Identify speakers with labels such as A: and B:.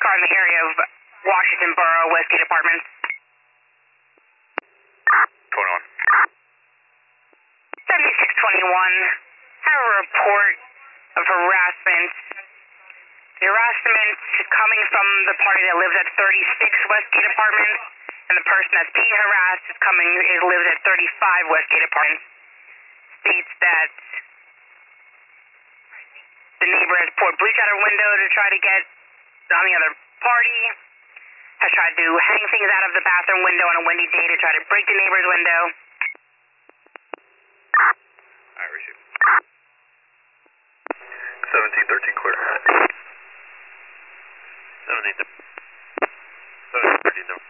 A: car in the area of Washington Borough, Westgate Apartments.
B: 21.
A: 7621. Have a report of harassment. The harassment is coming from the party that lives at 36 Westgate Apartments, and the person that's being harassed lives at 35 Westgate Apartments. States that the neighbor has poured bleach out her window to try to get on the other party, has tried to hang things out of the bathroom window on a windy day to try to break the neighbor's window.
B: Alright, receive. 1713 clear. 1713.